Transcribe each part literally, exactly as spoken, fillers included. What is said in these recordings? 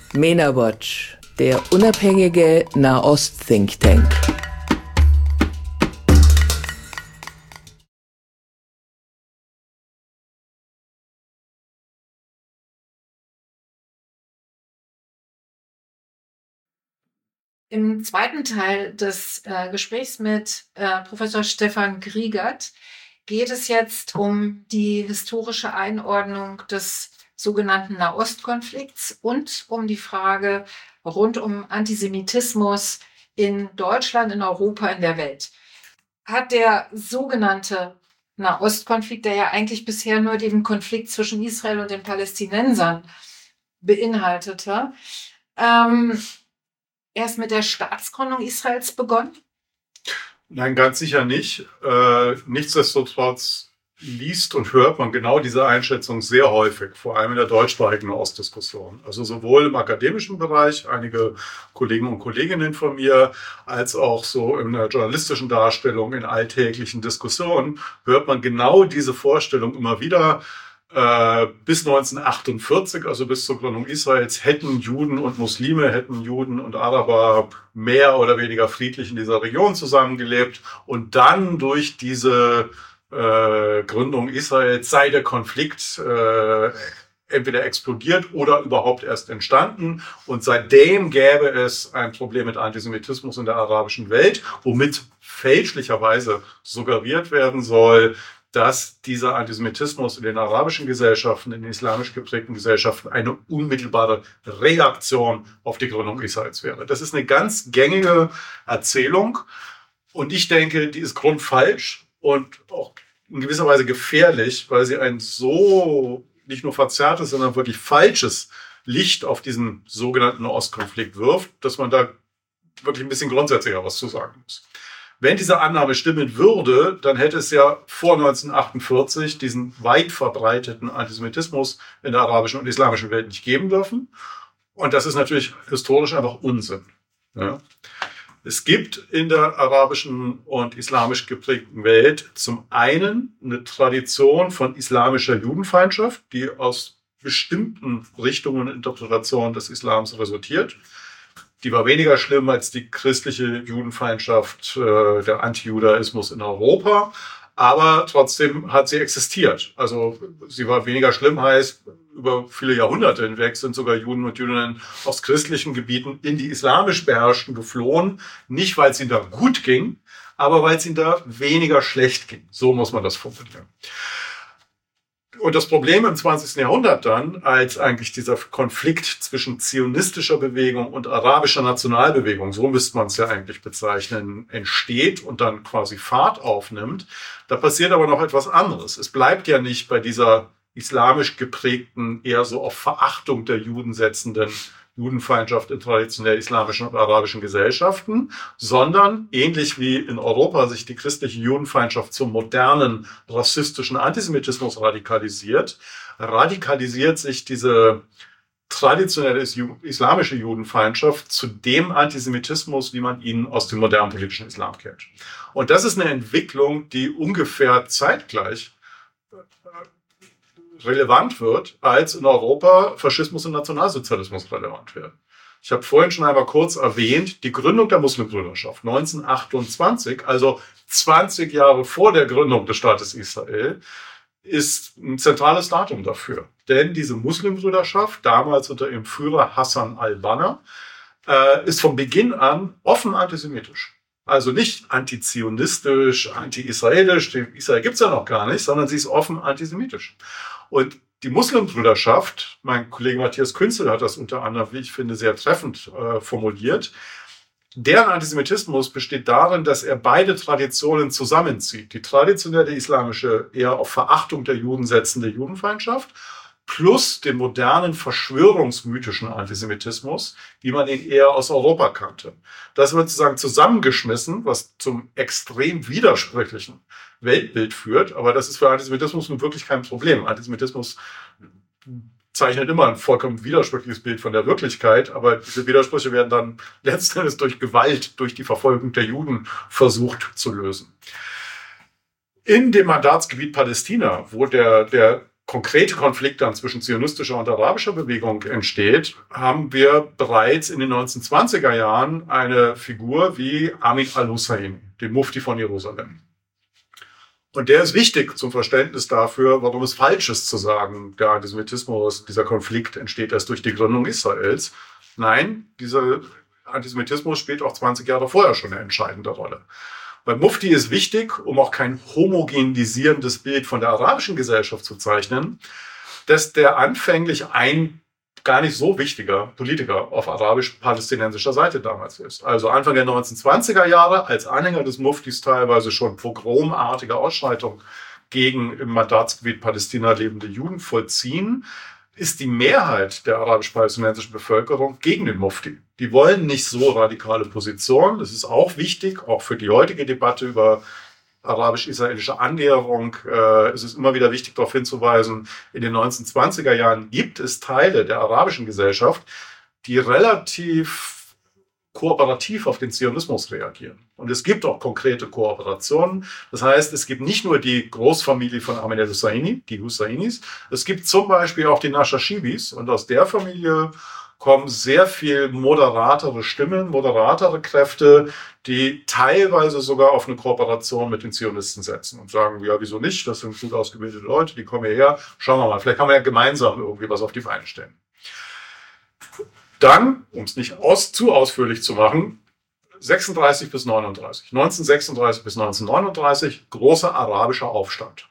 MENA Watch, der unabhängige Nahost-Think Tank. Im zweiten Teil des äh, Gesprächs mit äh, Professor Stefan Griegert geht es jetzt um die historische Einordnung des sogenannten Nahostkonflikts und um die Frage rund um Antisemitismus in Deutschland, in Europa, in der Welt. Hat der sogenannte Nahostkonflikt, der ja eigentlich bisher nur den Konflikt zwischen Israel und den Palästinensern beinhaltete, ähm, erst mit der Staatsgründung Israels begonnen? Nein, ganz sicher nicht. Äh, nichtsdestotrotz liest und hört man genau diese Einschätzung sehr häufig, vor allem in der deutschsprachigen Ostdiskussion. Also sowohl im akademischen Bereich, einige Kollegen und Kolleginnen von mir, als auch so in der journalistischen Darstellung, in alltäglichen Diskussionen, hört man genau diese Vorstellung immer wieder. Äh, bis neunzehnhundertachtundvierzig, also bis zur Gründung Israels, hätten Juden und Muslime, hätten Juden und Araber mehr oder weniger friedlich in dieser Region zusammengelebt. Und dann durch diese äh, Gründung Israels sei der Konflikt äh, entweder explodiert oder überhaupt erst entstanden. Und seitdem gäbe es ein Problem mit Antisemitismus in der arabischen Welt, womit fälschlicherweise suggeriert werden soll, dass dieser Antisemitismus in den arabischen Gesellschaften, in den islamisch geprägten Gesellschaften eine unmittelbare Reaktion auf die Gründung Israels wäre. Das ist eine ganz gängige Erzählung und ich denke, die ist grundfalsch und auch in gewisser Weise gefährlich, weil sie ein so nicht nur verzerrtes, sondern wirklich falsches Licht auf diesen sogenannten Ostkonflikt wirft, dass man da wirklich ein bisschen grundsätzlicher was zu sagen muss. Wenn diese Annahme stimmen würde, dann hätte es ja vor neunzehnhundertachtundvierzig diesen weit verbreiteten Antisemitismus in der arabischen und islamischen Welt nicht geben dürfen. Und das ist natürlich historisch einfach Unsinn. Ja. Es gibt in der arabischen und islamisch geprägten Welt zum einen eine Tradition von islamischer Judenfeindschaft, die aus bestimmten Richtungen und Interpretationen des Islams resultiert. Die war weniger schlimm als die christliche Judenfeindschaft, äh, der Antijudaismus in Europa. Aber trotzdem hat sie existiert. Also sie war weniger schlimm, heißt, über viele Jahrhunderte hinweg sind sogar Juden und Jüdinnen aus christlichen Gebieten in die islamisch beherrschten geflohen. Nicht, weil es ihnen da gut ging, aber weil es ihnen da weniger schlecht ging. So muss man das formulieren. Und das Problem im zwanzigsten Jahrhundert dann, als eigentlich dieser Konflikt zwischen zionistischer Bewegung und arabischer Nationalbewegung, so müsste man es ja eigentlich bezeichnen, entsteht und dann quasi Fahrt aufnimmt, da passiert aber noch etwas anderes. Es bleibt ja nicht bei dieser islamisch geprägten, eher so auf Verachtung der Juden setzenden Judenfeindschaft in traditionell islamischen und arabischen Gesellschaften, sondern ähnlich wie in Europa sich die christliche Judenfeindschaft zum modernen rassistischen Antisemitismus radikalisiert, radikalisiert sich diese traditionelle islamische Judenfeindschaft zu dem Antisemitismus, wie man ihn aus dem modernen politischen Islam kennt. Und das ist eine Entwicklung, die ungefähr zeitgleich relevant wird, als in Europa Faschismus und Nationalsozialismus relevant werden. Ich habe vorhin schon einmal kurz erwähnt, die Gründung der Muslimbrüderschaft neunzehnhundertachtundzwanzig, also zwanzig Jahre vor der Gründung des Staates Israel, ist ein zentrales Datum dafür. Denn diese Muslimbrüderschaft, damals unter ihrem Führer Hassan al-Banna, äh, ist von Beginn an offen antisemitisch. Also nicht antizionistisch, anti-israelisch, Israel gibt's ja noch gar nicht, sondern sie ist offen antisemitisch. Und die Muslimbrüderschaft, mein Kollege Matthias Künzel hat das unter anderem, wie ich finde, sehr treffend äh, formuliert, deren Antisemitismus besteht darin, dass er beide Traditionen zusammenzieht. Die traditionelle islamische, eher auf Verachtung der Juden setzende Judenfeindschaft plus den modernen verschwörungsmythischen Antisemitismus, wie man ihn eher aus Europa kannte. Das wird sozusagen zusammengeschmissen, was zum extrem widersprüchlichen Weltbild führt. Aber das ist für Antisemitismus nun wirklich kein Problem. Antisemitismus zeichnet immer ein vollkommen widersprüchliches Bild von der Wirklichkeit, aber diese Widersprüche werden dann letztendlich durch Gewalt, durch die Verfolgung der Juden versucht zu lösen. In dem Mandatsgebiet Palästina, wo der, der konkrete Konflikt dann zwischen zionistischer und arabischer Bewegung entsteht, haben wir bereits in den neunzehnhundertzwanziger Jahren eine Figur wie Amin al-Husseini, den Mufti von Jerusalem. Und der ist wichtig zum Verständnis dafür, warum es falsch ist zu sagen, der Antisemitismus, dieser Konflikt entsteht erst durch die Gründung Israels. Nein, dieser Antisemitismus spielt auch zwanzig Jahre vorher schon eine entscheidende Rolle. Weil Mufti ist wichtig, um auch kein homogenisierendes Bild von der arabischen Gesellschaft zu zeichnen, dass der anfänglich ein gar nicht so wichtiger Politiker auf arabisch-palästinensischer Seite damals ist. Also Anfang der neunzehnhundertzwanziger Jahre als Anhänger des Muftis teilweise schon pogromartige Ausschreitungen gegen im Mandatsgebiet Palästina lebende Juden vollziehen, ist die Mehrheit der arabisch-palästinensischen Bevölkerung gegen den Mufti. Die wollen nicht so radikale Positionen. Das ist auch wichtig, auch für die heutige Debatte über arabisch-israelische Annäherung. Äh, es ist immer wieder wichtig, darauf hinzuweisen, in den neunzehnhundertzwanziger Jahren gibt es Teile der arabischen Gesellschaft, die relativ kooperativ auf den Zionismus reagieren. Und es gibt auch konkrete Kooperationen. Das heißt, es gibt nicht nur die Großfamilie von Amin al-Husseini, die Hussainis, es gibt zum Beispiel auch die Nashashibis. Und aus der Familie kommen sehr viel moderatere Stimmen, moderatere Kräfte, die teilweise sogar auf eine Kooperation mit den Zionisten setzen und sagen, ja, wieso nicht? Das sind gut ausgebildete Leute, die kommen hierher. Schauen wir mal, vielleicht kann man ja gemeinsam irgendwie was auf die Beine stellen. Dann, um es nicht aus, zu ausführlich zu machen, sechsunddreißig bis neununddreißig. neunzehnhundertsechsunddreißig bis neunzehnhundertneununddreißig, großer arabischer Aufstand.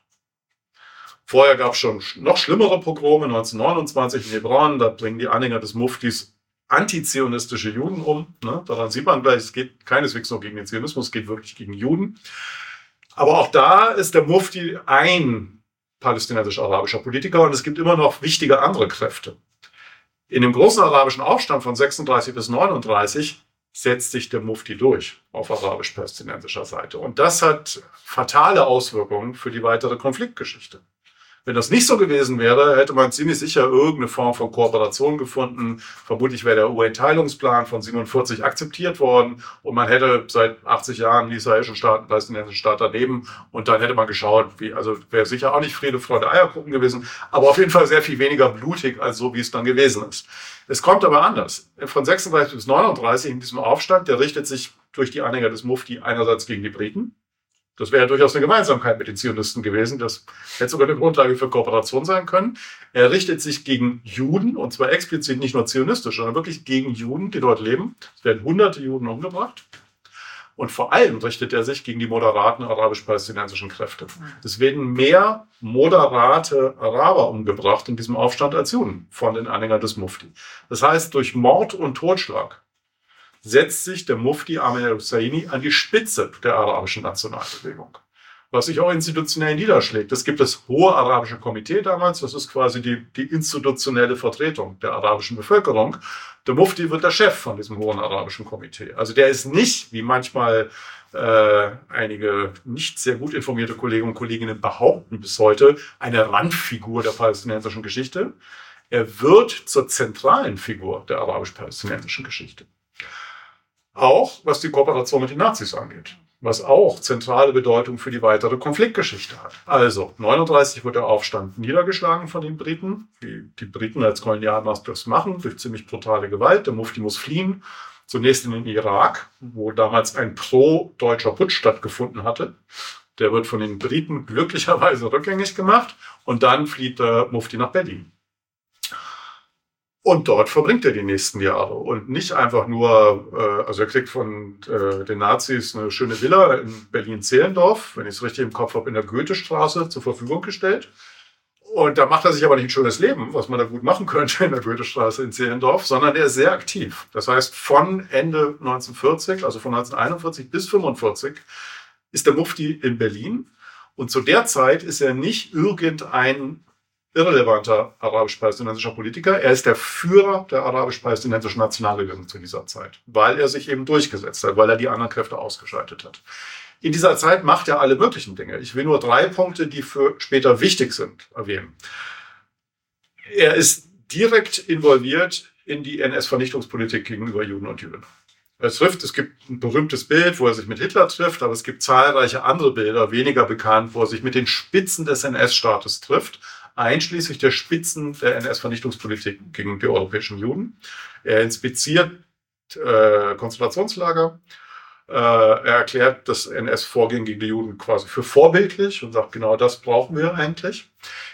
Vorher gab es schon noch schlimmere Pogrome, neunzehnhundertneunundzwanzig in Hebron, da bringen die Anhänger des Muftis antizionistische Juden um. Ne? Daran sieht man gleich, es geht keineswegs nur gegen den Zionismus, es geht wirklich gegen Juden. Aber auch da ist der Mufti ein palästinensisch-arabischer Politiker und es gibt immer noch wichtige andere Kräfte. In dem großen arabischen Aufstand von sechsunddreißig bis neununddreißig setzt sich der Mufti durch auf arabisch-palästinensischer Seite. Und das hat fatale Auswirkungen für die weitere Konfliktgeschichte. Wenn das nicht so gewesen wäre, hätte man ziemlich sicher irgendeine Form von Kooperation gefunden. Vermutlich wäre der U N-Teilungsplan von siebenundvierzig akzeptiert worden und man hätte seit achtzig Jahren den israelischen Staat, den palästinensischen Staat daneben und dann hätte man geschaut, wie, also wäre sicher auch nicht Friede, Freude, Eierkuchen gewesen, aber auf jeden Fall sehr viel weniger blutig als so, wie es dann gewesen ist. Es kommt aber anders. Von sechsunddreißig bis neununddreißig in diesem Aufstand, der richtet sich durch die Anhänger des Mufti einerseits gegen die Briten. Das wäre ja durchaus eine Gemeinsamkeit mit den Zionisten gewesen. Das hätte sogar eine Grundlage für Kooperation sein können. Er richtet sich gegen Juden, und zwar explizit nicht nur zionistisch, sondern wirklich gegen Juden, die dort leben. Es werden hunderte Juden umgebracht. Und vor allem richtet er sich gegen die moderaten arabisch-palästinensischen Kräfte. Es werden mehr moderate Araber umgebracht in diesem Aufstand als Juden von den Anhängern des Mufti. Das heißt, durch Mord und Totschlag setzt sich der Mufti Amin al-Husseini an die Spitze der arabischen Nationalbewegung, was sich auch institutionell niederschlägt. Es gibt das Hohe Arabische Komitee damals, das ist quasi die, die institutionelle Vertretung der arabischen Bevölkerung. Der Mufti wird der Chef von diesem Hohen Arabischen Komitee. Also der ist nicht, wie manchmal äh, einige nicht sehr gut informierte Kolleginnen und Kollegen behaupten bis heute, eine Randfigur der palästinensischen Geschichte. Er wird zur zentralen Figur der arabisch-palästinensischen Geschichte. Auch was die Kooperation mit den Nazis angeht, was auch zentrale Bedeutung für die weitere Konfliktgeschichte hat. Also neununddreißig wird der Aufstand niedergeschlagen von den Briten, wie die Briten als Kolonialmacht das machen, durch ziemlich brutale Gewalt. Der Mufti muss fliehen, zunächst in den Irak, wo damals ein pro-deutscher Putsch stattgefunden hatte. Der wird von den Briten glücklicherweise rückgängig gemacht und dann flieht der Mufti nach Berlin. Und dort verbringt er die nächsten Jahre. Und nicht einfach nur, äh, also er kriegt von äh, den Nazis eine schöne Villa in Berlin-Zehlendorf, wenn ich es richtig im Kopf habe, in der Goethestraße zur Verfügung gestellt. Und da macht er sich aber nicht ein schönes Leben, was man da gut machen könnte in der Goethestraße in Zehlendorf, sondern er ist sehr aktiv. Das heißt, von Ende neunzehnhundertvierzig, also von neunzehnhunderteinundvierzig bis fünfundvierzig, ist der Mufti in Berlin. Und zu der Zeit ist er nicht irgendein irrelevanter arabisch-palästinensischer Politiker. Er ist der Führer der arabisch-palästinensischen Nationalbewegung zu dieser Zeit, weil er sich eben durchgesetzt hat, weil er die anderen Kräfte ausgeschaltet hat. In dieser Zeit macht er alle möglichen Dinge. Ich will nur drei Punkte, die für später wichtig sind, erwähnen. Er ist direkt involviert in die N S-Vernichtungspolitik gegenüber Juden und Jüdinnen. Er trifft, es gibt ein berühmtes Bild, wo er sich mit Hitler trifft, aber es gibt zahlreiche andere Bilder, weniger bekannt, wo er sich mit den Spitzen des N S-Staates trifft. einschließlich der Spitzen der N S-Vernichtungspolitik gegen die europäischen Juden. Er inspiziert äh, Konzentrationslager. Äh, er erklärt das N S-Vorgehen gegen die Juden quasi für vorbildlich und sagt, genau das brauchen wir eigentlich.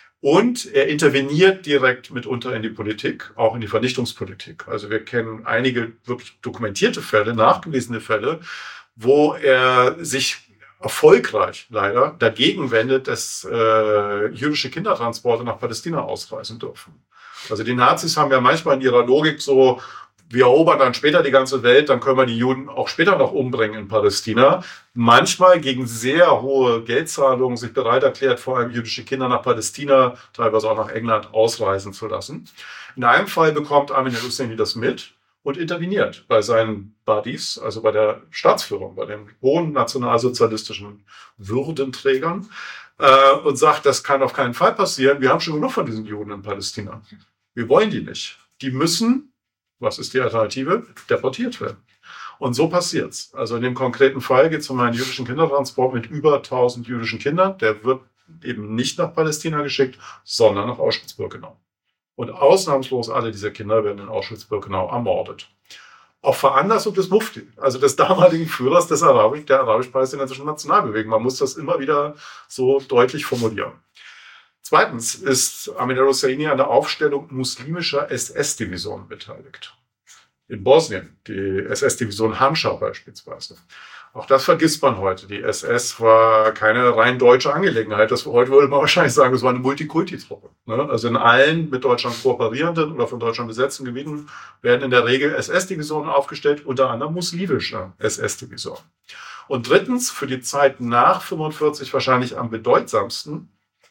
Und er interveniert direkt mitunter in die Politik, auch in die Vernichtungspolitik. Also wir kennen einige wirklich dokumentierte Fälle, nachgewiesene Fälle, wo er sich erfolgreich leider dagegen wendet, dass äh, jüdische Kindertransporte nach Palästina ausreisen dürfen. Also die Nazis haben ja manchmal in ihrer Logik so, wir erobern dann später die ganze Welt, dann können wir die Juden auch später noch umbringen in Palästina. Manchmal gegen sehr hohe Geldzahlungen sich bereit erklärt, vor allem jüdische Kinder nach Palästina, teilweise auch nach England, ausreisen zu lassen. In einem Fall bekommt Armin el-Husseini das mit und interveniert bei seinen Buddies, also bei der Staatsführung, bei den hohen nationalsozialistischen Würdenträgern äh, und sagt, das kann auf keinen Fall passieren. Wir haben schon genug von diesen Juden in Palästina. Wir wollen die nicht. Die müssen, was ist die Alternative? Deportiert werden. Und so passiert's. Also in dem konkreten Fall geht es um einen jüdischen Kindertransport mit über tausend jüdischen Kindern. Der wird eben nicht nach Palästina geschickt, sondern nach Auschwitz-Birkenau. Und ausnahmslos alle dieser Kinder werden in Auschwitz-Birkenau ermordet. Auf Veranlassung des Mufti, also des damaligen Führers des Arabisch, der arabisch-palästinensischen Nationalbewegung. Man muss das immer wieder so deutlich formulieren. Zweitens ist Armin el-Husseini an der Aufstellung muslimischer S S-Divisionen beteiligt. In Bosnien, die S S-Division Handschar beispielsweise. Auch das vergisst man heute. Die S S war keine rein deutsche Angelegenheit. Das heute würde man wahrscheinlich sagen, es war eine Multikulti-Truppe. Also in allen mit Deutschland kooperierenden oder von Deutschland besetzten Gebieten werden in der Regel S S-Divisionen aufgestellt, unter anderem muslimische S S-Divisionen. Und drittens, für die Zeit nach fünfundvierzig wahrscheinlich am bedeutsamsten,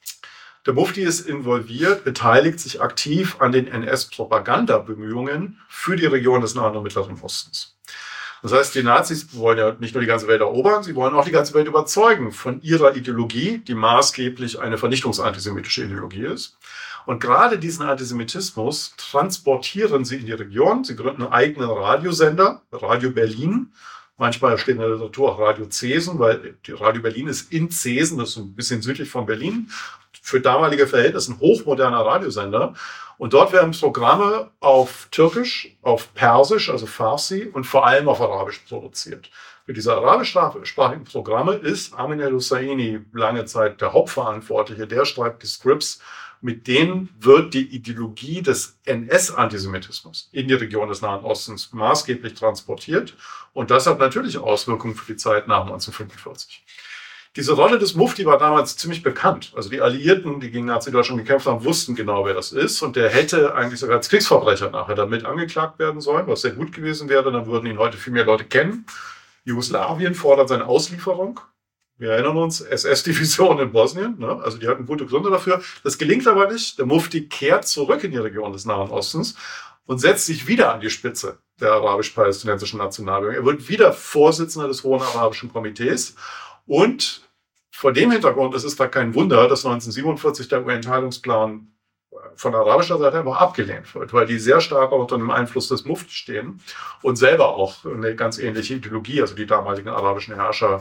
der Mufti ist involviert, beteiligt sich aktiv an den N S-Propagandabemühungen für die Region des Nahen und Mittleren Ostens. Das heißt, die Nazis wollen ja nicht nur die ganze Welt erobern, sie wollen auch die ganze Welt überzeugen von ihrer Ideologie, die maßgeblich eine vernichtungsantisemitische Ideologie ist. Und gerade diesen Antisemitismus transportieren sie in die Region. Sie gründen einen eigenen Radiosender, Radio Berlin. Manchmal steht in der Literatur auch Radio Zesen, weil die Radio Berlin ist in Zesen, das ist ein bisschen südlich von Berlin. Für damalige Verhältnisse ein hochmoderner Radiosender. Und dort werden Programme auf Türkisch, auf Persisch, also Farsi und vor allem auf Arabisch produziert. Für diese arabischsprachigen Programme ist Armin el-Husseini lange Zeit der Hauptverantwortliche. Der schreibt die Scripts, mit denen wird die Ideologie des N S-Antisemitismus in die Region des Nahen Ostens maßgeblich transportiert. Und das hat natürlich Auswirkungen für die Zeit nach neunzehnhundertfünfundvierzig. Diese Rolle des Mufti war damals ziemlich bekannt. Also die Alliierten, die gegen Nazi-Deutschland gekämpft haben, wussten genau, wer das ist. Und der hätte eigentlich sogar als Kriegsverbrecher nachher damit angeklagt werden sollen, was sehr gut gewesen wäre. Dann würden ihn heute viel mehr Leute kennen. Jugoslawien fordert seine Auslieferung. Wir erinnern uns, S S-Division in Bosnien. Ne? Also die hatten gute Gründe dafür. Das gelingt aber nicht. Der Mufti kehrt zurück in die Region des Nahen Ostens und setzt sich wieder an die Spitze der arabisch-palästinensischen Nationalbewegung. Er wird wieder Vorsitzender des Hohen Arabischen Komitees. Und vor dem Hintergrund ist es da kein Wunder, dass neunzehnhundertsiebenundvierzig der U N-Teilungsplan von arabischer Seite einfach abgelehnt wird, weil die sehr stark auch unter dem Einfluss des Mufti stehen und selber auch eine ganz ähnliche Ideologie, also die damaligen arabischen Herrscher,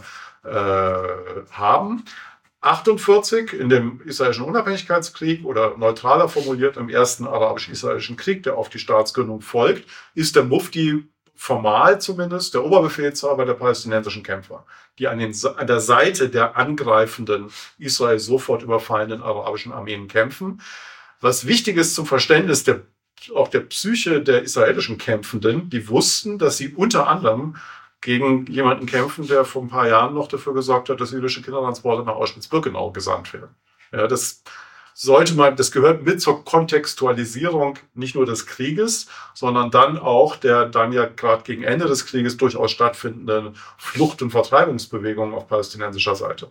äh, haben. achtundvierzig in dem israelischen Unabhängigkeitskrieg oder neutraler formuliert im ersten arabisch-israelischen Krieg, der auf die Staatsgründung folgt, ist der Mufti formal zumindest der Oberbefehlshaber der palästinensischen Kämpfer, die an, den, an der Seite der angreifenden, Israel sofort überfallenden arabischen Armeen kämpfen. Was wichtig ist zum Verständnis der, auch der Psyche der israelischen Kämpfenden, die wussten, dass sie unter anderem gegen jemanden kämpfen, der vor ein paar Jahren noch dafür gesorgt hat, dass jüdische Kindertransporte nach Auschwitz-Birkenau gesandt werden. Ja, das sollte man, das gehört mit zur Kontextualisierung nicht nur des Krieges, sondern dann auch der dann ja gerade gegen Ende des Krieges durchaus stattfindenden Flucht- und Vertreibungsbewegungen auf palästinensischer Seite.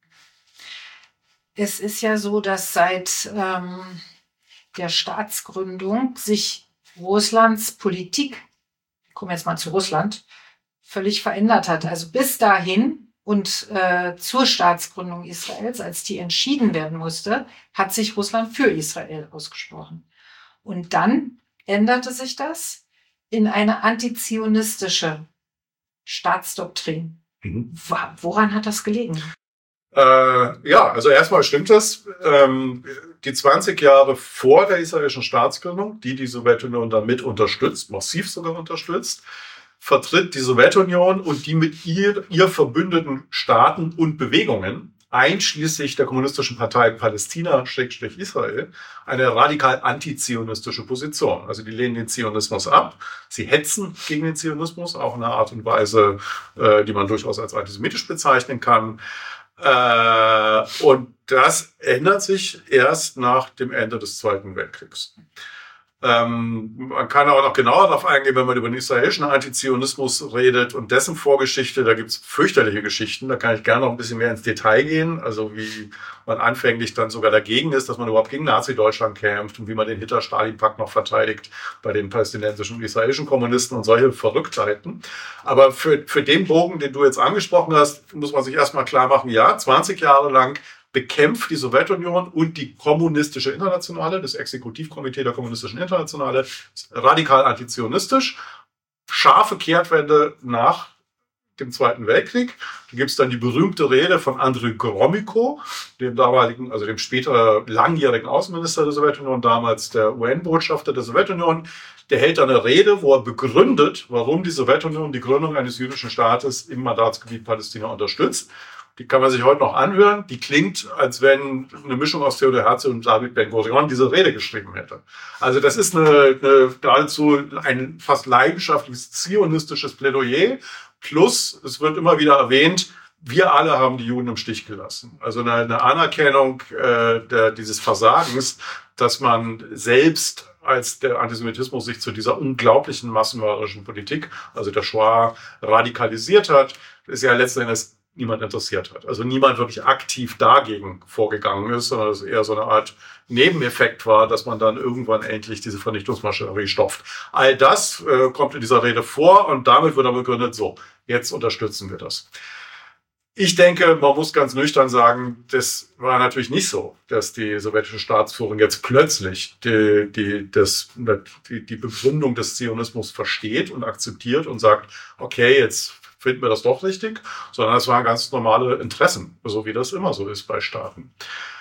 Es ist ja so, dass seit ähm, der Staatsgründung sich Russlands Politik, ich komme jetzt mal zu Russland, völlig verändert hat. Also bis dahin und äh, zur Staatsgründung Israels, als die entschieden werden musste, hat sich Russland für Israel ausgesprochen. Und dann änderte sich das in eine antizionistische Staatsdoktrin. Mhm. Woran hat das gelegen? Äh, ja, also erstmal stimmt das. Ähm, die zwanzig Jahre vor der israelischen Staatsgründung, die die Sowjetunion dann mit unterstützt, massiv sogar unterstützt, vertritt die Sowjetunion und die mit ihr, ihr verbündeten Staaten und Bewegungen, einschließlich der Kommunistischen Partei Palästina-Israel, eine radikal antizionistische Position. Also die lehnen den Zionismus ab. Sie hetzen gegen den Zionismus, auch in einer Art und Weise, äh, die man durchaus als antisemitisch bezeichnen kann. Äh, und das ändert sich erst nach dem Ende des Zweiten Weltkriegs. Ähm, man kann auch noch genauer darauf eingehen, wenn man über den israelischen Antizionismus redet und dessen Vorgeschichte. Da gibt's fürchterliche Geschichten. Da kann ich gerne noch ein bisschen mehr ins Detail gehen. Also wie man anfänglich dann sogar dagegen ist, dass man überhaupt gegen Nazi-Deutschland kämpft und wie man den Hitler-Stalin-Pakt noch verteidigt bei den palästinensischen und israelischen Kommunisten und solche Verrücktheiten. Aber für, für den Bogen, den du jetzt angesprochen hast, muss man sich erstmal klar machen, ja, zwanzig Jahre lang bekämpft die Sowjetunion und die kommunistische Internationale, das Exekutivkomitee der kommunistischen Internationale, radikal antizionistisch. Scharfe Kehrtwende nach dem Zweiten Weltkrieg. Da gibt es dann die berühmte Rede von Andrei Gromyko, dem damaligen, also dem später langjährigen Außenminister der Sowjetunion, damals der U N-Botschafter der Sowjetunion. Der hält eine Rede, wo er begründet, warum die Sowjetunion die Gründung eines jüdischen Staates im Mandatsgebiet Palästina unterstützt. Die kann man sich heute noch anhören. Die klingt, als wenn eine Mischung aus Theodor Herzl und David Ben-Gurion diese Rede geschrieben hätte. Also das ist eine, eine geradezu ein fast leidenschaftliches zionistisches Plädoyer. Plus, es wird immer wieder erwähnt, wir alle haben die Juden im Stich gelassen. Also eine, eine Anerkennung äh, der, dieses Versagens, dass man selbst als der Antisemitismus sich zu dieser unglaublichen massenmörderischen Politik, also der Shoah, radikalisiert hat, ist ja letzten Endes niemand interessiert hat. Also niemand wirklich aktiv dagegen vorgegangen ist, sondern es eher so eine Art Nebeneffekt war, dass man dann irgendwann endlich diese Vernichtungsmaschinerie stopft. All das äh, kommt in dieser Rede vor und damit wird dann begründet, so, jetzt unterstützen wir das. Ich denke, man muss ganz nüchtern sagen, das war natürlich nicht so, dass die sowjetische Staatsführung jetzt plötzlich die, die, das, die, die Begründung des Zionismus versteht und akzeptiert und sagt, okay, jetzt finden wir das doch richtig, sondern es waren ganz normale Interessen, so wie das immer so ist bei Staaten.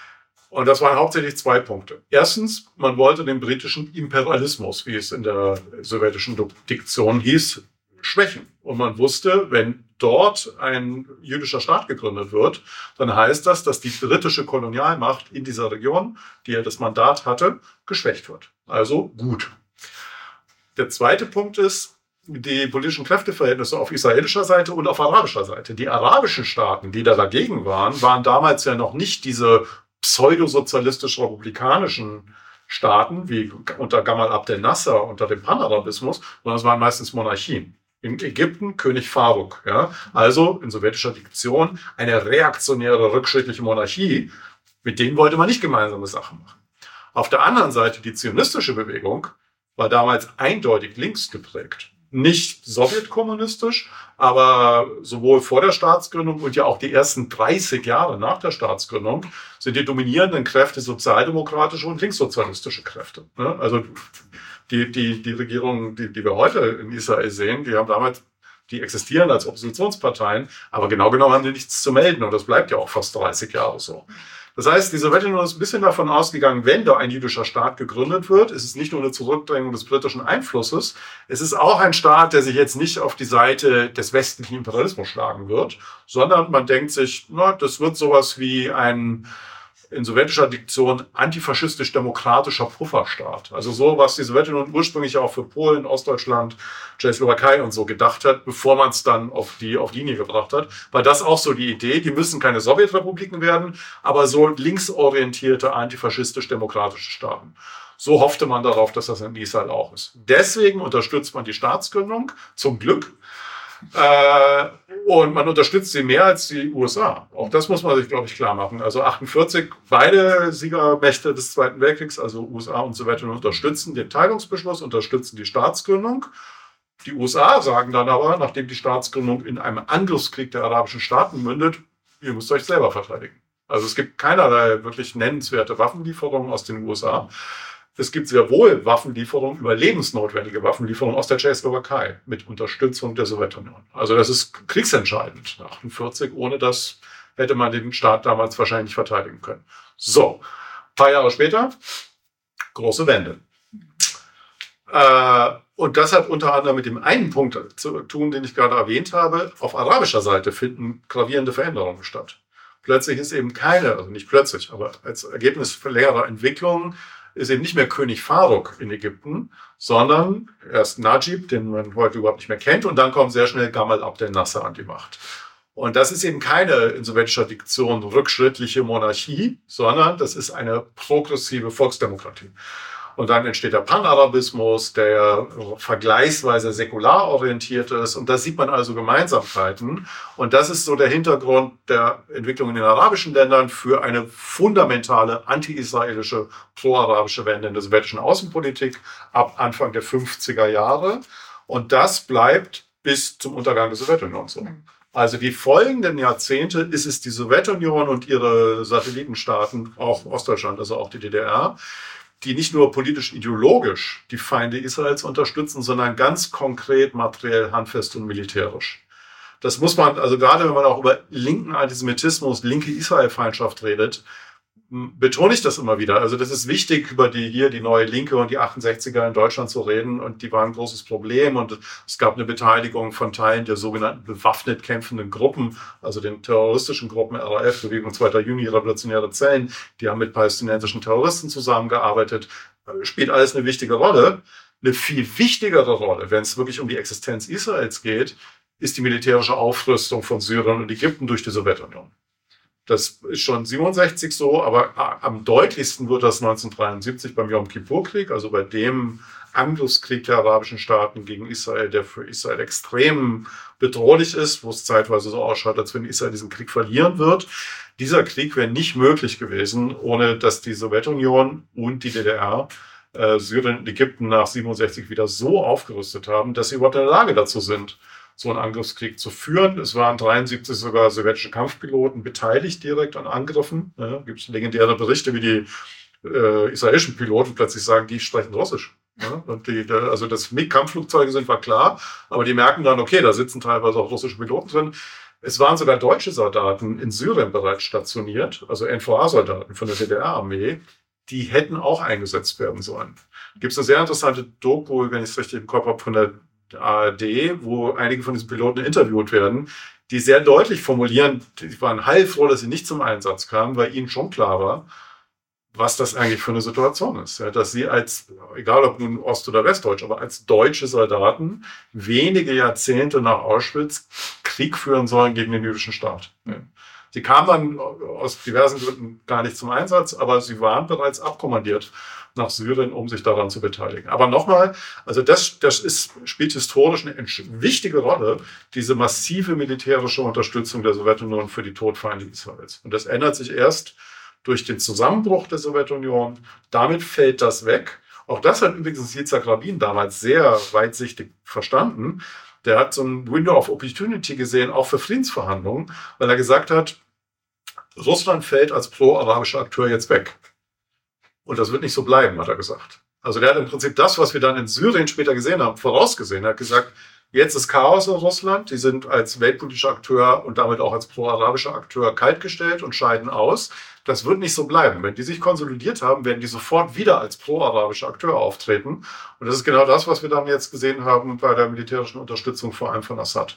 Und das waren hauptsächlich zwei Punkte. Erstens, man wollte den britischen Imperialismus, wie es in der sowjetischen Diktion hieß, schwächen. Und man wusste, wenn dort ein jüdischer Staat gegründet wird, dann heißt das, dass die britische Kolonialmacht in dieser Region, die ja das Mandat hatte, geschwächt wird. Also gut. Der zweite Punkt ist, die politischen Kräfteverhältnisse auf israelischer Seite und auf arabischer Seite. Die arabischen Staaten, die da dagegen waren, waren damals ja noch nicht diese pseudosozialistisch-republikanischen Staaten, wie unter Gamal Abdel Nasser, unter dem Panarabismus, sondern es waren meistens Monarchien. In Ägypten König Faruk, ja, also in sowjetischer Diktion eine reaktionäre, rückschrittliche Monarchie, mit denen wollte man nicht gemeinsame Sachen machen. Auf der anderen Seite, die zionistische Bewegung war damals eindeutig links geprägt. Nicht sowjetkommunistisch, aber sowohl vor der Staatsgründung und ja auch die ersten dreißig Jahre nach der Staatsgründung sind die dominierenden Kräfte sozialdemokratische und linkssozialistische Kräfte. Also die, die, die Regierungen, die, die wir heute in Israel sehen, die haben damals, die existieren als Oppositionsparteien, aber genau genommen haben die nichts zu melden und das bleibt ja auch fast dreißig Jahre so. Das heißt, die Sowjetunion ist ein bisschen davon ausgegangen, wenn da ein jüdischer Staat gegründet wird, ist es nicht nur eine Zurückdrängung des britischen Einflusses, es ist auch ein Staat, der sich jetzt nicht auf die Seite des westlichen Imperialismus schlagen wird, sondern man denkt sich, na, das wird sowas wie ein in sowjetischer Diktion antifaschistisch-demokratischer Pufferstaat. Also so, was die Sowjetunion ursprünglich auch für Polen, Ostdeutschland, Tschechoslowakei und so gedacht hat, bevor man es dann auf die auf Linie gebracht hat. War das auch so die Idee, die müssen keine Sowjetrepubliken werden, aber so linksorientierte antifaschistisch-demokratische Staaten. So hoffte man darauf, dass das in Israel auch ist. Deswegen unterstützt man die Staatsgründung, zum Glück. Äh, und man unterstützt sie mehr als die U S A. Auch das muss man sich, glaube ich, klar machen. Also achtundvierzig, beide Siegermächte des Zweiten Weltkriegs, also U S A und Sowjetunion, unterstützen den Teilungsbeschluss, unterstützen die Staatsgründung. Die U S A sagen dann aber, nachdem die Staatsgründung in einem Angriffskrieg der arabischen Staaten mündet, ihr müsst euch selber verteidigen. Also es gibt keinerlei wirklich nennenswerte Waffenlieferungen aus den U S A. Es gibt sehr wohl Waffenlieferungen, überlebensnotwendige Waffenlieferungen aus der Tschechoslowakei mit Unterstützung der Sowjetunion. Also das ist kriegsentscheidend nach achtundvierzig, ohne das hätte man den Staat damals wahrscheinlich nicht verteidigen können. So, ein paar Jahre später, große Wende. Äh, und das hat unter anderem mit dem einen Punkt zu tun, den ich gerade erwähnt habe. Auf arabischer Seite finden gravierende Veränderungen statt. Plötzlich ist eben keine, also nicht plötzlich, aber als Ergebnis längerer Entwicklungen ist eben nicht mehr König Faruk in Ägypten, sondern erst Najib, den man heute überhaupt nicht mehr kennt, und dann kommt sehr schnell Gamal Abdel Nasser an die Macht. Und das ist eben keine in sowjetischer Diktion rückschrittliche Monarchie, sondern das ist eine progressive Volksdemokratie. Und dann entsteht der Panarabismus, der vergleichsweise säkular orientiert ist. Und da sieht man also Gemeinsamkeiten. Und das ist so der Hintergrund der Entwicklung in den arabischen Ländern für eine fundamentale anti-israelische, pro-arabische Wende in der sowjetischen Außenpolitik ab Anfang der fünfziger Jahre. Und das bleibt bis zum Untergang der Sowjetunion so. Also die folgenden Jahrzehnte ist es die Sowjetunion und ihre Satellitenstaaten, auch Ostdeutschland, also auch die D D R, die nicht nur politisch-ideologisch die Feinde Israels unterstützen, sondern ganz konkret, materiell, handfest und militärisch. Das muss man, also gerade wenn man auch über linken Antisemitismus, linke Israel-Feindschaft redet, betone ich das immer wieder. Also das ist wichtig, über die hier die neue Linke und die achtundsechziger in Deutschland zu reden. Und die waren ein großes Problem. Und es gab eine Beteiligung von Teilen der sogenannten bewaffnet kämpfenden Gruppen, also den terroristischen Gruppen R A F, Bewegung zweiter Juni, Revolutionäre Zellen. Die haben mit palästinensischen Terroristen zusammengearbeitet. Spielt alles eine wichtige Rolle. Eine viel wichtigere Rolle, wenn es wirklich um die Existenz Israels geht, ist die militärische Aufrüstung von Syrien und Ägypten durch die Sowjetunion. Das ist schon siebenundsechzig so, aber am deutlichsten wird das neunzehnhundertdreiundsiebzig beim Yom Kippur-Krieg, also bei dem Angriffskrieg der arabischen Staaten gegen Israel, der für Israel extrem bedrohlich ist, wo es zeitweise so ausschaut, als wenn Israel diesen Krieg verlieren wird. Dieser Krieg wäre nicht möglich gewesen, ohne dass die Sowjetunion und die D D R äh, Syrien und Ägypten nach siebenundsechzig wieder so aufgerüstet haben, dass sie überhaupt in der Lage dazu sind, so einen Angriffskrieg zu führen. Es waren dreiundsiebzig sogar sowjetische Kampfpiloten beteiligt direkt an Angriffen. Ja, gibt es legendäre Berichte, wie die äh, israelischen Piloten plötzlich sagen, die sprechen Russisch. Ja, und die, also dass M I G-Kampfflugzeuge sind, war klar, aber die merken dann, okay, da sitzen teilweise auch russische Piloten drin. Es waren sogar deutsche Soldaten in Syrien bereits stationiert, also N V A-Soldaten von der D D R-Armee, die hätten auch eingesetzt werden sollen. Gibt es eine sehr interessante Doku, wenn ich es richtig im Kopf habe, von der A R D, wo einige von diesen Piloten interviewt werden, die sehr deutlich formulieren, die waren heilfroh, dass sie nicht zum Einsatz kamen, weil ihnen schon klar war, was das eigentlich für eine Situation ist. Ja, dass sie als, egal ob nun Ost- oder Westdeutsch, aber als deutsche Soldaten wenige Jahrzehnte nach Auschwitz Krieg führen sollen gegen den jüdischen Staat. Ja. Sie kamen dann aus diversen Gründen gar nicht zum Einsatz, aber sie waren bereits abkommandiert nach Syrien, um sich daran zu beteiligen. Aber nochmal, also das, das ist, spielt historisch eine wichtige Rolle, diese massive militärische Unterstützung der Sowjetunion für die Todfeinde Israels. Und das ändert sich erst durch den Zusammenbruch der Sowjetunion. Damit fällt das weg. Auch das hat übrigens Yitzhak Rabin damals sehr weitsichtig verstanden. Der hat so ein Window of Opportunity gesehen, auch für Friedensverhandlungen, weil er gesagt hat, Russland fällt als pro-arabischer Akteur jetzt weg. Und das wird nicht so bleiben, hat er gesagt. Also der hat im Prinzip das, was wir dann in Syrien später gesehen haben, vorausgesehen. Er hat gesagt, jetzt ist Chaos in Russland. Die sind als weltpolitischer Akteur und damit auch als pro-arabischer Akteur kaltgestellt und scheiden aus. Das wird nicht so bleiben. Wenn die sich konsolidiert haben, werden die sofort wieder als pro-arabischer Akteur auftreten. Und das ist genau das, was wir dann jetzt gesehen haben bei der militärischen Unterstützung, vor allem von Assad.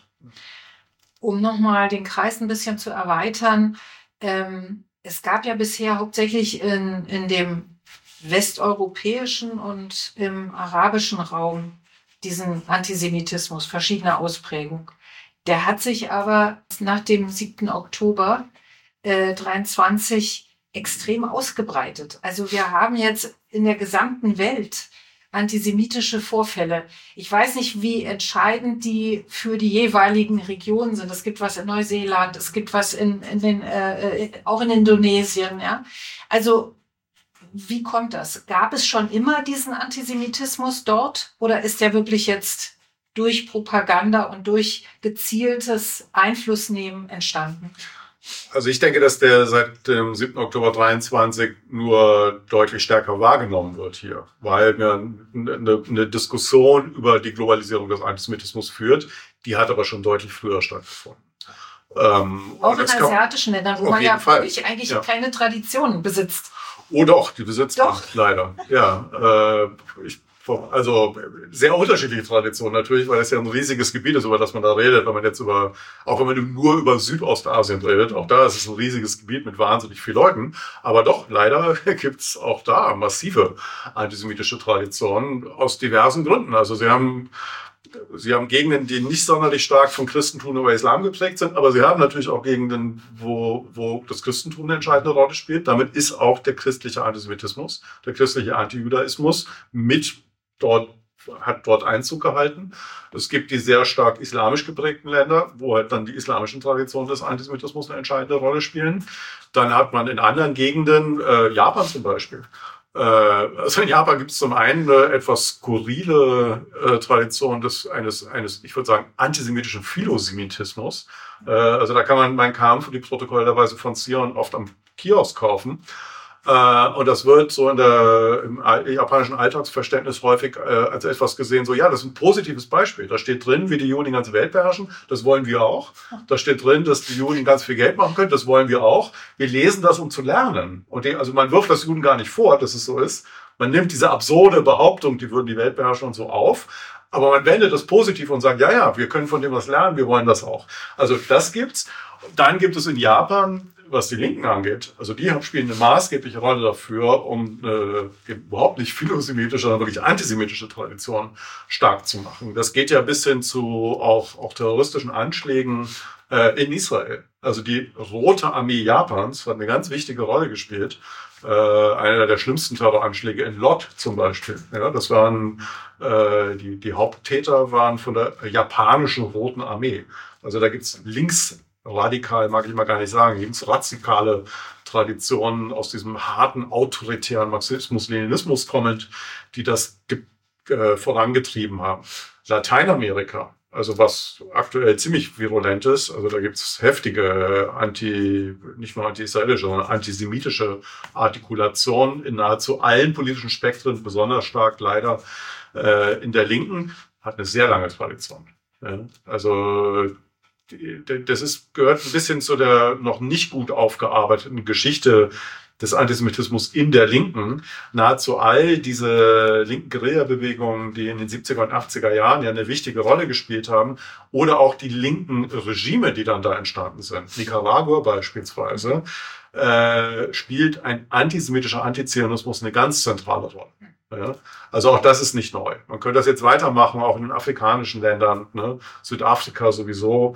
Um nochmal den Kreis ein bisschen zu erweitern, ähm, es gab ja bisher hauptsächlich in, in dem westeuropäischen und im arabischen Raum diesen Antisemitismus, verschiedene Ausprägungen. Der hat sich aber nach dem siebten Oktober äh, dreiundzwanzig extrem ausgebreitet. Also wir haben jetzt in der gesamten Welt antisemitische Vorfälle. Ich weiß nicht, wie entscheidend die für die jeweiligen Regionen sind. Es gibt was in Neuseeland, es gibt was in, in den, äh, auch in Indonesien. Ja? Also wie kommt das? Gab es schon immer diesen Antisemitismus dort oder ist der wirklich jetzt durch Propaganda und durch gezieltes Einflussnehmen entstanden? Also ich denke, dass der seit dem siebten Oktober dreiundzwanzig nur deutlich stärker wahrgenommen wird hier, weil man eine, eine Diskussion über die Globalisierung des Antisemitismus führt. Die hat aber schon deutlich früher stattgefunden. Ähm, Auch in asiatischen Ländern, wo man ja wirklich eigentlich ja. keine Traditionen besitzt. Oh doch, die besitzt man doch. leider. Ja, äh, ich, also sehr unterschiedliche Traditionen natürlich, weil es ja ein riesiges Gebiet ist, über das man da redet. Wenn man jetzt über, auch wenn man nur über Südostasien redet, auch da ist es ein riesiges Gebiet mit wahnsinnig vielen Leuten. Aber doch, leider gibt's auch da massive antisemitische Traditionen aus diversen Gründen. Also sie haben Sie haben Gegenden, die nicht sonderlich stark vom Christentum oder Islam geprägt sind, aber sie haben natürlich auch Gegenden, wo, wo das Christentum eine entscheidende Rolle spielt. Damit ist auch der christliche Antisemitismus, der christliche Antijudaismus mit dort, hat dort Einzug gehalten. Es gibt die sehr stark islamisch geprägten Länder, wo halt dann die islamischen Traditionen des Antisemitismus eine entscheidende Rolle spielen. Dann hat man in anderen Gegenden, äh, Japan zum Beispiel, Also in Japan gibt es zum einen eine etwas skurrile äh, Tradition des eines, eines, ich würde sagen, antisemitischen Philosemitismus. Äh, also da kann man Mein Kampf und die Protokolle der Weise von Zion oft am Kiosk kaufen. Äh, und das wird so in der, im japanischen Alltagsverständnis häufig äh, als etwas gesehen, so ja, das ist ein positives Beispiel. Da steht drin, wie die Juden die ganze Welt beherrschen, das wollen wir auch. Da steht drin, dass die Juden ganz viel Geld machen können, das wollen wir auch. Wir lesen das, um zu lernen. Und die, also man wirft das Juden gar nicht vor, dass es so ist. Man nimmt diese absurde Behauptung, die würden die Welt beherrschen und so auf. Aber man wendet das positiv und sagt, ja, ja, wir können von dem was lernen, wir wollen das auch. Also das gibt's. Dann gibt es in Japan, was die Linken angeht, also die spielen eine maßgebliche Rolle dafür, um äh, überhaupt nicht philosemitische, sondern wirklich antisemitische Traditionen stark zu machen. Das geht ja bis hin zu auch, auch terroristischen Anschlägen äh, in Israel. Also die Rote Armee Japans hat eine ganz wichtige Rolle gespielt. Äh, einer der schlimmsten Terroranschläge in Lod zum Beispiel. Ja, das waren äh, die, die Haupttäter waren von der japanischen Roten Armee. Also da gibt's linksradikal, mag ich mal gar nicht sagen, linksradikale Traditionen aus diesem harten, autoritären Marxismus, Leninismus kommend, die das äh, vorangetrieben haben. Lateinamerika, also was aktuell ziemlich virulent ist, also da gibt's heftige anti, nicht nur anti-israelische, sondern antisemitische Artikulationen in nahezu allen politischen Spektren, besonders stark leider äh, in der Linken, hat eine sehr lange Tradition. Ja, also das ist, gehört ein bisschen zu der noch nicht gut aufgearbeiteten Geschichte des Antisemitismus in der Linken. Nahezu all diese linken Guerilla-Bewegungen, die in den siebziger und achtziger Jahren ja eine wichtige Rolle gespielt haben, oder auch die linken Regime, die dann da entstanden sind. Nicaragua beispielsweise, äh, spielt ein antisemitischer Antizionismus eine ganz zentrale Rolle. Ja, also auch das ist nicht neu. Man könnte das jetzt weitermachen, auch in den afrikanischen Ländern, ne? Südafrika sowieso,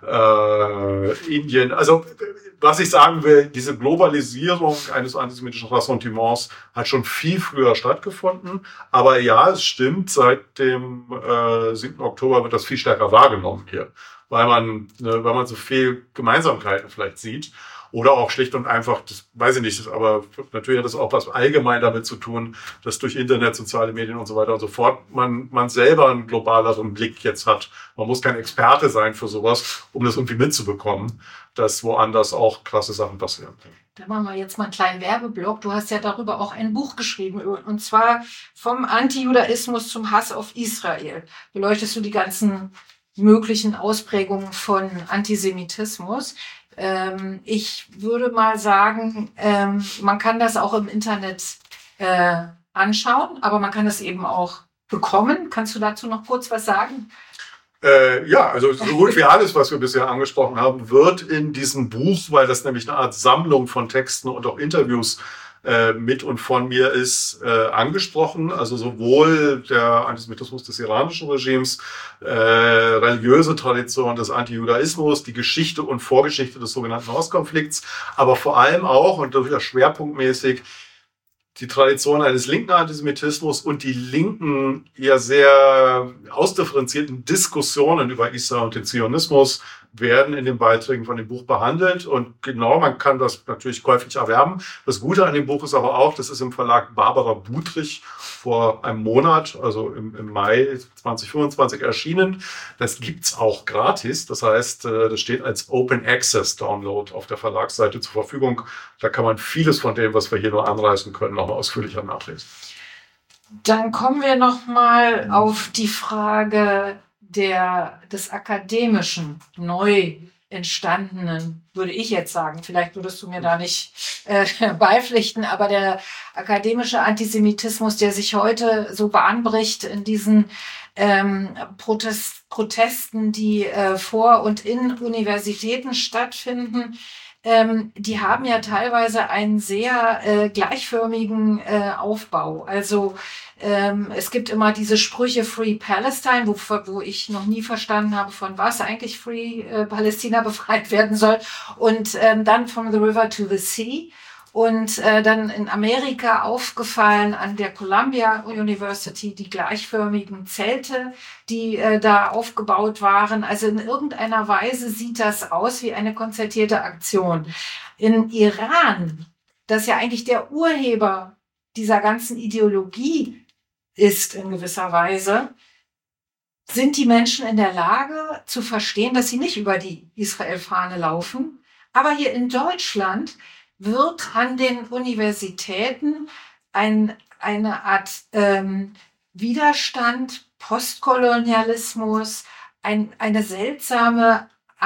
äh, Indien. Also was ich sagen will, diese Globalisierung eines antisemitischen Ressentiments hat schon viel früher stattgefunden. Aber ja, es stimmt, seit dem äh, siebten Oktober wird das viel stärker wahrgenommen hier, weil man, ne, weil man so viel Gemeinsamkeiten vielleicht sieht. Oder auch schlicht und einfach, das weiß ich nicht, aber natürlich hat das auch was allgemein damit zu tun, dass durch Internet, soziale Medien und so weiter und so fort man, man selber einen globaleren Blick jetzt hat. Man muss kein Experte sein für sowas, um das irgendwie mitzubekommen, dass woanders auch krasse Sachen passieren. Da machen wir jetzt mal einen kleinen Werbeblock. Du hast ja darüber auch ein Buch geschrieben, und zwar vom Antijudaismus zum Hass auf Israel. Beleuchtest du die ganzen möglichen Ausprägungen von Antisemitismus? Ähm, ich würde mal sagen, ähm, man kann das auch im Internet äh, anschauen, aber man kann es eben auch bekommen. Kannst du dazu noch kurz was sagen? Äh, ja, also so gut wie alles, was wir bisher angesprochen haben, wird in diesem Buch, weil das nämlich eine Art Sammlung von Texten und auch Interviews äh, mit und von mir ist, äh, angesprochen. Also sowohl der Antisemitismus des iranischen Regimes, äh, religiöse Tradition des Antijudaismus, die Geschichte und Vorgeschichte des sogenannten Ostkonflikts, aber vor allem auch, und das ist ja schwerpunktmäßig, die Tradition eines linken Antisemitismus und die linken, ja sehr ausdifferenzierten Diskussionen über Israel und den Zionismus werden in den Beiträgen von dem Buch behandelt. Und genau, man kann das natürlich käuflich erwerben. Das Gute an dem Buch ist aber auch, das ist im Verlag Barbara Budrich vor einem Monat, also im, im Mai zwanzig fünfundzwanzig erschienen. Das gibt's auch gratis. Das heißt, das steht als Open Access Download auf der Verlagsseite zur Verfügung. Da kann man vieles von dem, was wir hier nur anreißen können, nochmal ausführlicher nachlesen. Dann kommen wir nochmal auf die Frage der, des akademischen Neu entstandenen, würde ich jetzt sagen, vielleicht würdest du mir da nicht äh, beipflichten, aber der akademische Antisemitismus, der sich heute so bahnbricht in diesen ähm, Protest, Protesten, die äh, vor und in Universitäten stattfinden, ähm, die haben ja teilweise einen sehr äh, gleichförmigen äh, Aufbau. Also ähm, es gibt immer diese Sprüche Free Palestine, wo, wo ich noch nie verstanden habe, von was eigentlich Free äh, Palästina befreit werden soll. Und ähm, dann From the River to the Sea. Und äh, dann in Amerika aufgefallen an der Columbia University die gleichförmigen Zelte, die äh, da aufgebaut waren. Also in irgendeiner Weise sieht das aus wie eine konzertierte Aktion. In Iran, das ja eigentlich der Urheber dieser ganzen Ideologie ist in gewisser Weise, sind die Menschen in der Lage zu verstehen, dass sie nicht über die Israel-Fahne laufen. Aber hier in Deutschland wird an den Universitäten ein, eine Art ähm, Widerstand, Postkolonialismus, ein, eine seltsame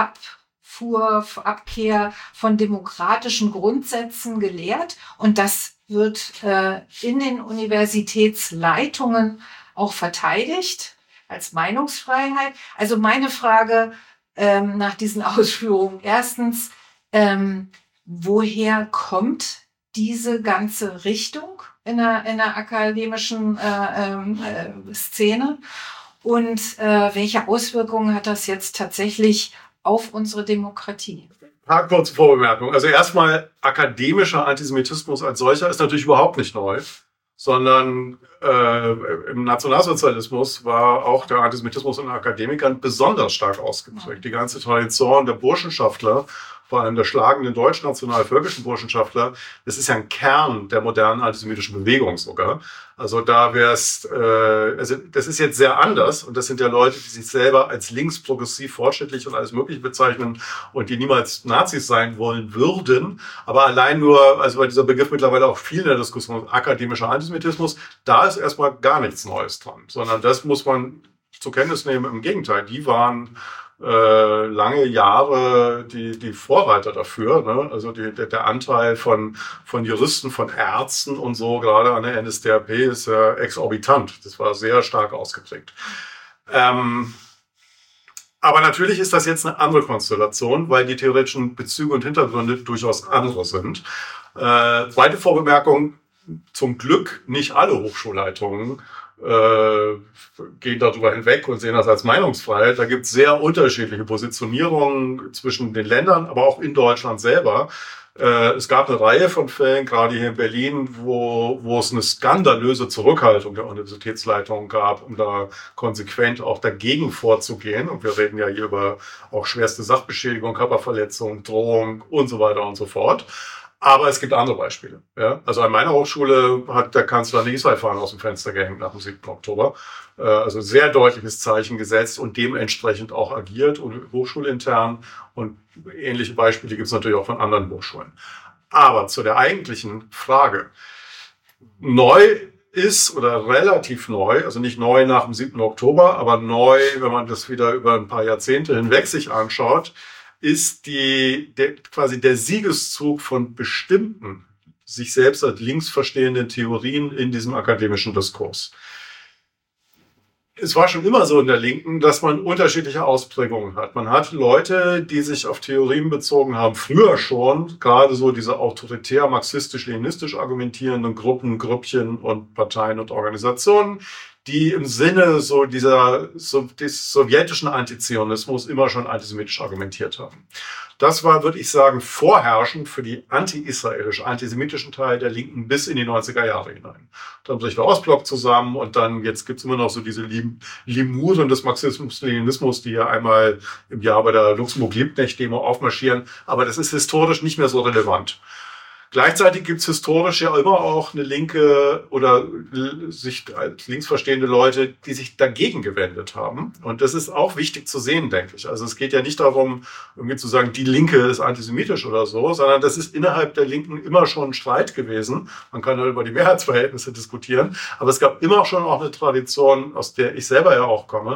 Abfuhr, Abkehr von demokratischen Grundsätzen gelehrt. Und das wird äh, in den Universitätsleitungen auch verteidigt als Meinungsfreiheit. Also meine Frage ähm, nach diesen Ausführungen. Erstens, ähm, woher kommt diese ganze Richtung in der, in der akademischen äh, äh, Szene? Und äh, welche Auswirkungen hat das jetzt tatsächlich auf unsere Demokratie? Ein paar kurze Vorbemerkungen. Also erstmal, akademischer Antisemitismus als solcher ist natürlich überhaupt nicht neu, sondern äh, im Nationalsozialismus war auch der Antisemitismus unter Akademikern besonders stark ausgeprägt. Die ganze Tradition der Burschenschaftler, vor allem der schlagenden deutsch-national-völkischen Burschenschaftler, das ist ja ein Kern der modernen antisemitischen Bewegung sogar. Also da wäre es, äh, also das ist jetzt sehr anders und das sind ja Leute, die sich selber als links, progressiv, fortschrittlich und alles Mögliche bezeichnen und die niemals Nazis sein wollen würden. Aber allein nur, also weil dieser Begriff mittlerweile auch viel in der Diskussion ist, akademischer Antisemitismus, da ist erstmal gar nichts Neues dran, sondern das muss man zur Kenntnis nehmen. Im Gegenteil, die waren Äh, lange Jahre die die Vorreiter dafür, ne? Also die, der, der Anteil von von Juristen, von Ärzten und so gerade an der N S D A P ist ja exorbitant. Das war sehr stark ausgeprägt. Ähm, aber natürlich ist das jetzt eine andere Konstellation, weil die theoretischen Bezüge und Hintergründe durchaus andere sind. Äh, zweite Vorbemerkung: Zum Glück nicht alle Hochschulleitungen äh, gehen darüber hinweg und sehen das als Meinungsfreiheit. Da gibt es sehr unterschiedliche Positionierungen zwischen den Ländern, aber auch in Deutschland selber. Äh, es gab eine Reihe von Fällen, gerade hier in Berlin, wo, wo es eine skandalöse Zurückhaltung der Universitätsleitung gab, um da konsequent auch dagegen vorzugehen. Und wir reden ja hier über auch schwerste Sachbeschädigung, Körperverletzung, Drohung und so weiter und so fort. Aber es gibt andere Beispiele. Ja? Also an meiner Hochschule hat der Kanzler eine Israel-Fahne aus dem Fenster gehängt nach dem siebten Oktober. Äh, also sehr deutliches Zeichen gesetzt und dementsprechend auch agiert und hochschulintern. Und ähnliche Beispiele gibt es natürlich auch von anderen Hochschulen. Aber zu der eigentlichen Frage. Neu ist oder relativ neu, also nicht neu nach dem siebten Oktober, aber neu, wenn man das wieder über ein paar Jahrzehnte hinweg sich anschaut, ist die, der, quasi der Siegeszug von bestimmten, sich selbst als links verstehenden Theorien in diesem akademischen Diskurs. Es war schon immer so in der Linken, dass man unterschiedliche Ausprägungen hat. Man hat Leute, die sich auf Theorien bezogen haben, früher schon, gerade so diese autoritär marxistisch-leninistisch argumentierenden Gruppen, Grüppchen und Parteien und Organisationen, die im Sinne so dieser so des sowjetischen Antizionismus immer schon antisemitisch argumentiert haben. Das war, würde ich sagen, vorherrschend für die anti-israelisch antisemitischen Teil der Linken bis in die neunziger Jahre hinein. Dann bricht der Ostblock zusammen und dann jetzt gibt's immer noch so diese Lim Limuren des Marxismus-Leninismus, die ja einmal im Jahr bei der Luxemburg-Liebknecht-Demo aufmarschieren. Aber das ist historisch nicht mehr so relevant. Gleichzeitig gibt es historisch ja immer auch eine linke oder sich als links verstehende Leute, die sich dagegen gewendet haben. Und das ist auch wichtig zu sehen, denke ich. Also es geht ja nicht darum, irgendwie zu sagen, die Linke ist antisemitisch oder so, sondern das ist innerhalb der Linken immer schon ein Streit gewesen. Man kann ja über die Mehrheitsverhältnisse diskutieren. Aber es gab immer schon auch eine Tradition, aus der ich selber ja auch komme,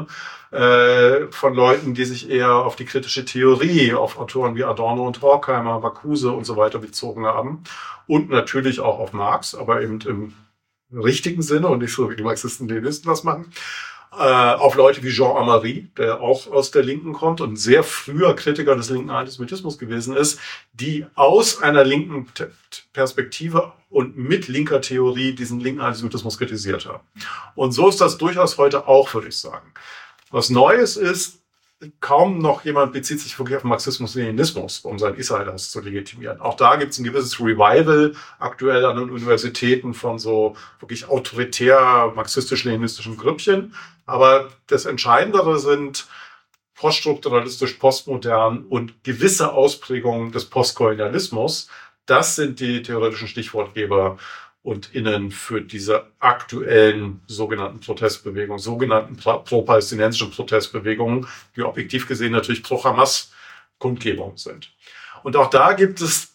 äh, von Leuten, die sich eher auf die kritische Theorie, auf Autoren wie Adorno und Horkheimer, Marcuse und so weiter bezogen haben. Und natürlich auch auf Marx, aber eben im richtigen Sinne und nicht so, wie die Marxisten-Leninisten das machen. Äh, auf Leute wie Jean Amaury, der auch aus der Linken kommt und ein sehr früher Kritiker des linken Antisemitismus gewesen ist, die aus einer linken Perspektive und mit linker Theorie diesen linken Antisemitismus kritisiert haben. Und so ist das durchaus heute auch, würde ich sagen. Was Neues ist, kaum noch jemand bezieht sich wirklich auf Marxismus-Leninismus, um sein Israel-Hass zu legitimieren. Auch da gibt es ein gewisses Revival aktuell an den Universitäten von so wirklich autoritär marxistisch-leninistischen Grüppchen. Aber das Entscheidendere sind poststrukturalistisch, postmodern und gewisse Ausprägungen des Postkolonialismus. Das sind die theoretischen Stichwortgeber und innen für diese aktuellen sogenannten Protestbewegungen, sogenannten pro-palästinensischen Protestbewegungen, die objektiv gesehen natürlich pro-Hamas-Kundgebungen sind. Und auch da gibt es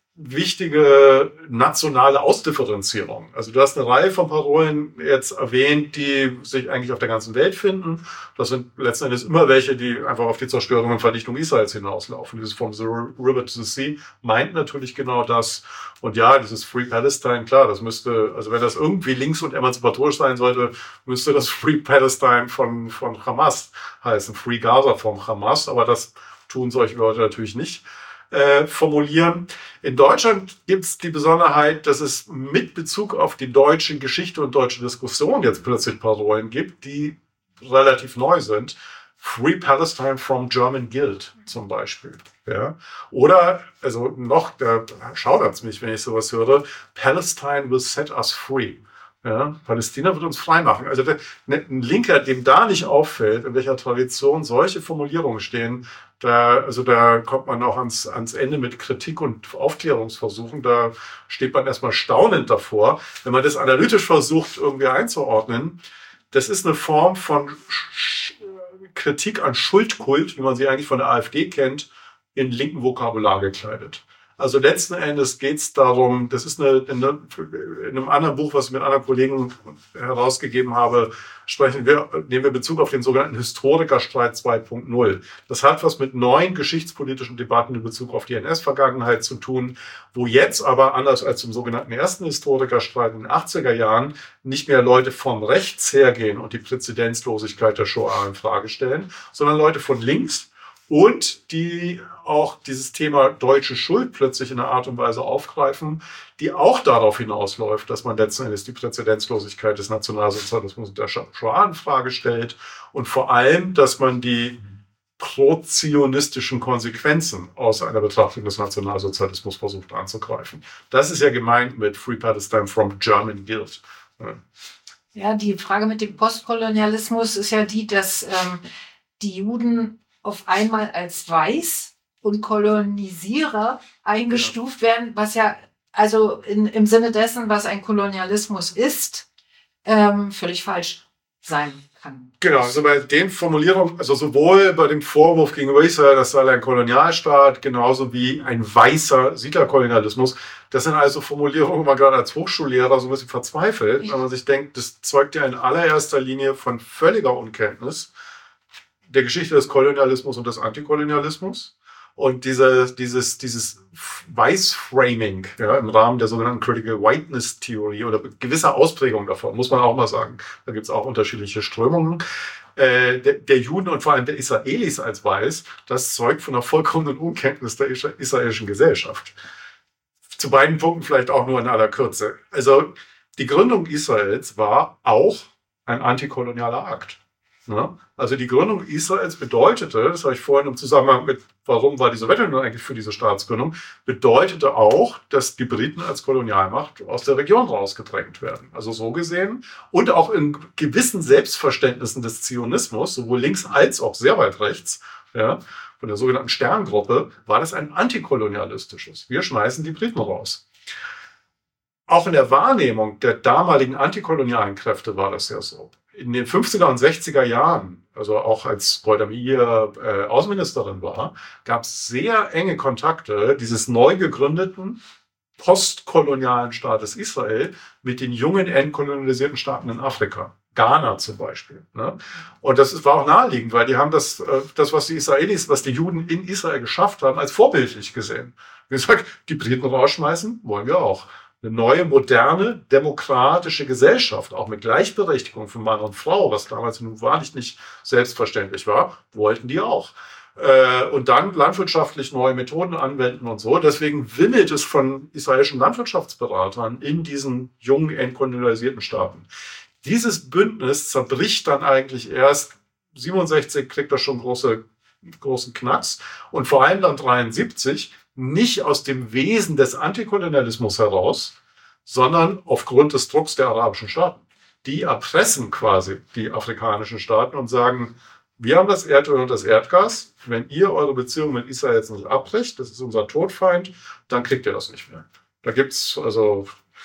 wichtige nationale Ausdifferenzierung. Also du hast eine Reihe von Parolen jetzt erwähnt, die sich eigentlich auf der ganzen Welt finden. Das sind letzten Endes immer welche, die einfach auf die Zerstörung und Vernichtung Israels hinauslaufen. Dieses From the River to the Sea meint natürlich genau das. Und ja, dieses Free Palestine, klar, das müsste, also wenn das irgendwie links und emanzipatorisch sein sollte, müsste das Free Palestine von, von Hamas heißen. Free Gaza vom Hamas. Aber das tun solche Leute natürlich nicht. Äh, formulieren. In Deutschland gibt es die Besonderheit, dass es mit Bezug auf die deutsche Geschichte und deutsche Diskussion jetzt plötzlich Parolen gibt, die relativ neu sind. Free Palestine from German Guild zum Beispiel. Ja. Oder, also noch, da schaudert's mich, wenn ich sowas höre, Palestine will set us free. Ja, Palästina wird uns frei machen. Also der, ein Linker, dem da nicht auffällt, in welcher Tradition solche Formulierungen stehen, da, also da kommt man auch ans, ans Ende mit Kritik und Aufklärungsversuchen. Da steht man erstmal staunend davor. Wenn man das analytisch versucht, irgendwie einzuordnen, das ist eine Form von Kritik an Schuldkult, wie man sie eigentlich von der AfD kennt, in linken Vokabular gekleidet. Also letzten Endes geht es darum, das ist eine, eine, in einem anderen Buch, was ich mit anderen Kollegen herausgegeben habe, sprechen wir, nehmen wir Bezug auf den sogenannten Historikerstreit zwei Punkt null. Das hat was mit neuen geschichtspolitischen Debatten in Bezug auf die N S-Vergangenheit zu tun, wo jetzt aber, anders als im sogenannten ersten Historikerstreit in den achtziger Jahren, nicht mehr Leute von rechts hergehen und die Präzedenzlosigkeit der Shoah in Frage stellen, sondern Leute von links, und die auch dieses Thema deutsche Schuld plötzlich in einer Art und Weise aufgreifen, die auch darauf hinausläuft, dass man letzten Endes die Präzedenzlosigkeit des Nationalsozialismus und der Shoah in Frage stellt und vor allem, dass man die pro-zionistischen Konsequenzen aus einer Betrachtung des Nationalsozialismus versucht anzugreifen. Das ist ja gemeint mit Free Palestine from German Guild. Ja, ja, die Frage mit dem Postkolonialismus ist ja die, dass ähm, die Juden auf einmal als weiß und Kolonisierer eingestuft ja. werden, was ja also in, im Sinne dessen, was ein Kolonialismus ist, ähm, völlig falsch sein kann. Genau, also bei den Formulierungen, also sowohl bei dem Vorwurf gegenüber Israel, das sei ein Kolonialstaat, genauso wie ein weißer Siedlerkolonialismus, das sind also Formulierungen, wo man gerade als Hochschullehrer so ein bisschen verzweifelt, ja. weil man sich denkt, das zeugt ja in allererster Linie von völliger Unkenntnis der Geschichte des Kolonialismus und des Antikolonialismus. Und diese, dieses, dieses Weißframing ja, im Rahmen der sogenannten Critical Whiteness-Theorie oder gewisser Ausprägung davon, muss man auch mal sagen. Da gibt es auch unterschiedliche Strömungen. Äh, der, der Juden und vor allem der Israelis als weiß, das zeugt von einer vollkommenen Unkenntnis der israelischen Gesellschaft. Zu beiden Punkten vielleicht auch nur in aller Kürze. Also die Gründung Israels war auch ein antikolonialer Akt. Ja, also die Gründung Israels bedeutete, das habe ich vorhin im Zusammenhang mit, warum war die Sowjetunion eigentlich für diese Staatsgründung, bedeutete auch, dass die Briten als Kolonialmacht aus der Region rausgedrängt werden. Also so gesehen und auch in gewissen Selbstverständnissen des Zionismus, sowohl links als auch sehr weit rechts, ja, von der sogenannten Sterngruppe, war das ein antikolonialistisches. Wir schmeißen die Briten raus. Auch in der Wahrnehmung der damaligen antikolonialen Kräfte war das ja so. In den fünfziger und sechziger Jahren, also auch als Golda Meir äh, Außenministerin war, gab es sehr enge Kontakte dieses neu gegründeten postkolonialen Staates Israel mit den jungen entkolonisierten Staaten in Afrika. Ghana zum Beispiel. Ne? Und das war auch naheliegend, weil die haben das, das, was die Israelis, was die Juden in Israel geschafft haben, als vorbildlich gesehen. Wie gesagt, die Briten rausschmeißen, wollen wir auch. Eine neue, moderne, demokratische Gesellschaft, auch mit Gleichberechtigung für Mann und Frau, was damals nun wahrlich nicht selbstverständlich war, wollten die auch. Und dann landwirtschaftlich neue Methoden anwenden und so. Deswegen wimmelt es von israelischen Landwirtschaftsberatern in diesen jungen, entkolonialisierten Staaten. Dieses Bündnis zerbricht dann eigentlich erst, siebenundsechzig kriegt das schon große, großen Knacks und vor allem dann dreiundsiebzig nicht aus dem Wesen des Antikolonialismus heraus, sondern aufgrund des Drucks der arabischen Staaten. Die erpressen quasi die afrikanischen Staaten und sagen, wir haben das Erdöl und das Erdgas, wenn ihr eure Beziehung mit Israel jetzt nicht abbricht, das ist unser Todfeind, dann kriegt ihr das nicht mehr. Da gibt's also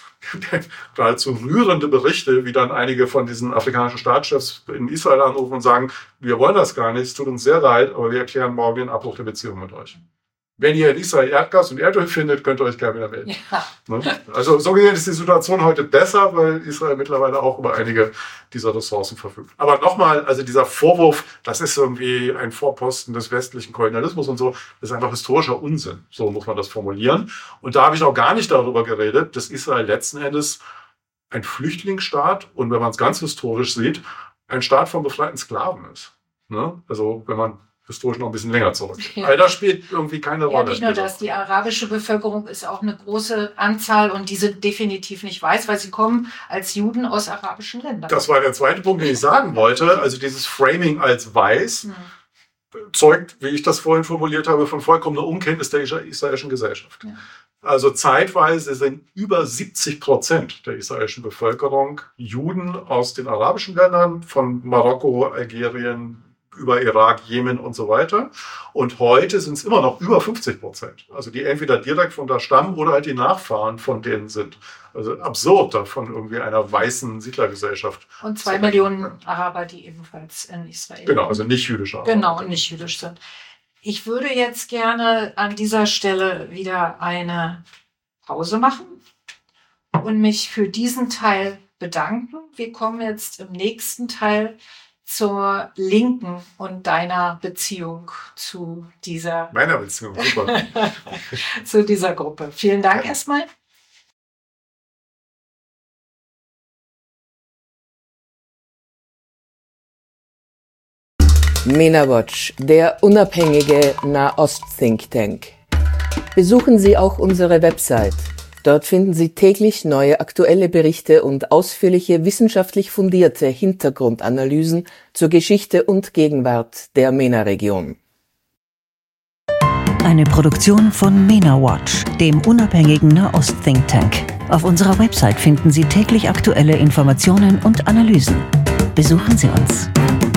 geradezu rührende Berichte, wie dann einige von diesen afrikanischen Staatschefs in Israel anrufen und sagen, wir wollen das gar nicht, es tut uns sehr leid, aber wir erklären morgen den Abbruch der Beziehung mit euch. Wenn ihr in Israel Erdgas und Erdöl findet, könnt ihr euch gerne wieder melden. Ja. Also so gesehen ist die Situation heute besser, weil Israel mittlerweile auch über einige dieser Ressourcen verfügt. Aber nochmal, also dieser Vorwurf, das ist irgendwie ein Vorposten des westlichen Kolonialismus und so, das ist einfach historischer Unsinn. So muss man das formulieren. Und da habe ich auch gar nicht darüber geredet, dass Israel letzten Endes ein Flüchtlingsstaat und wenn man es ganz historisch sieht, ein Staat von befreiten Sklaven ist. Ne? Also wenn man historisch noch ein bisschen länger zurück. Ja. All das spielt irgendwie keine Rolle. Ja, nicht nur das, die arabische Bevölkerung ist auch eine große Anzahl und die sind definitiv nicht weiß, weil sie kommen als Juden aus arabischen Ländern. Das war der zweite Punkt, den ich sagen wollte. Also dieses Framing als weiß hm. zeugt, wie ich das vorhin formuliert habe, von vollkommener Unkenntnis der israelischen Gesellschaft. Ja. Also zeitweise sind über siebzig Prozent der israelischen Bevölkerung Juden aus den arabischen Ländern, von Marokko, Algerien, über Irak, Jemen und so weiter. Und heute sind es immer noch über fünfzig Prozent. Also die entweder direkt von da stammen oder halt die Nachfahren von denen sind. Also absurd davon irgendwie einer weißen Siedlergesellschaft. Und zwei Millionen Araber, die ebenfalls in Israel sind. Genau, also nicht jüdische Araber. Genau, nicht jüdisch sind. Ich würde jetzt gerne an dieser Stelle wieder eine Pause machen und mich für diesen Teil bedanken. Wir kommen jetzt im nächsten Teil zur Linken und deiner Beziehung zu dieser meiner Beziehung, super. zu dieser Gruppe. Vielen Dank ja. erstmal. MENA-Watch, der unabhängige Nahost-Think Tank. Besuchen Sie auch unsere Website. Dort finden Sie täglich neue aktuelle Berichte und ausführliche wissenschaftlich fundierte Hintergrundanalysen zur Geschichte und Gegenwart der MENA-Region. Eine Produktion von MENA-Watch, dem unabhängigen Nahost-Think Tank. Auf unserer Website finden Sie täglich aktuelle Informationen und Analysen. Besuchen Sie uns.